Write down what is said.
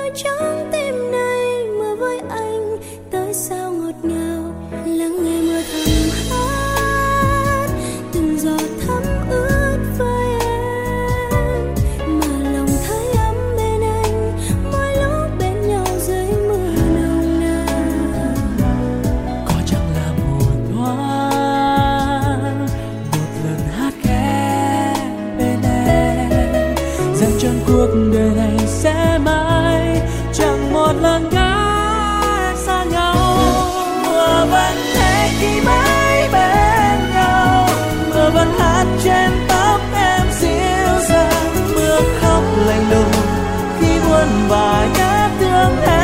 trong tim này. Mưa với anh tới sao ngọt ngào, lắng nghe mưa thầm hát từng giọt thấm ướt vai em, mà lòng thấy ấm bên anh mỗi lúc bên nhau dưới mưa nồng nàn. Có chẳng là một thoáng một lần hát khẽ bên em, dành trọn cuộc đời này sẽ mãi chẳng một lần ngã xa nhau. Mưa vẫn thế khi mãi bên nhau, mưa vẫn hát trên tóc em dịu dàng, mưa khóc lạnh lùng khi buồn và nhớ thương em.